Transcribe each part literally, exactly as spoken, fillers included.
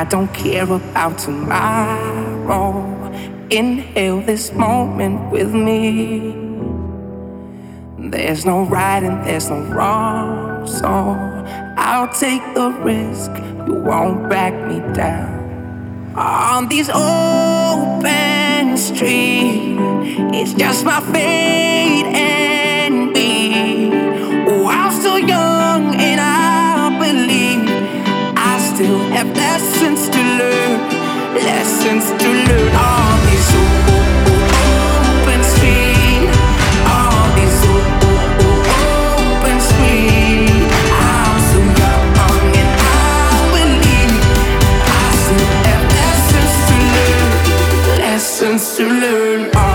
don't care about tomorrow. Inhale this moment with me. There's no right and there's no wrong, so I'll take the risk. You won't back me down. On these open streets, it's just my fate and me. Oh, I'm still young and I believe I still have lessons to learn, lessons to learn. On these open streets, on these open streets, I'm still young and I believe I still have lessons to learn, lessons to learn. Oh.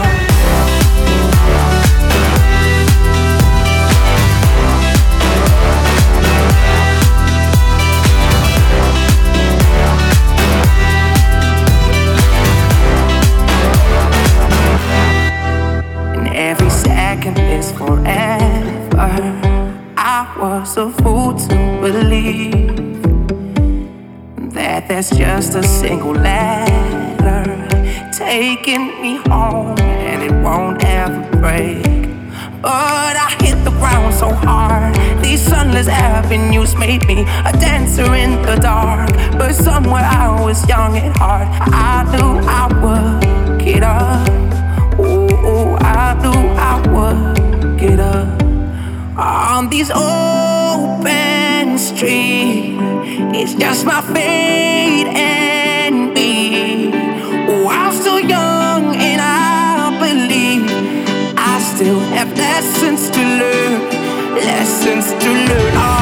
Every second is forever. I was a fool to believe that there's just a single letter taking me home and it won't ever break. But I hit the ground so hard, these sunless avenues made me a dancer in the dark. But somewhere I was young at heart, I knew I would get up. Oh, I knew I would get up. On these open streets, it's just my fate and me. Oh, I'm still young and I believe I still have lessons to learn, lessons to learn. Oh,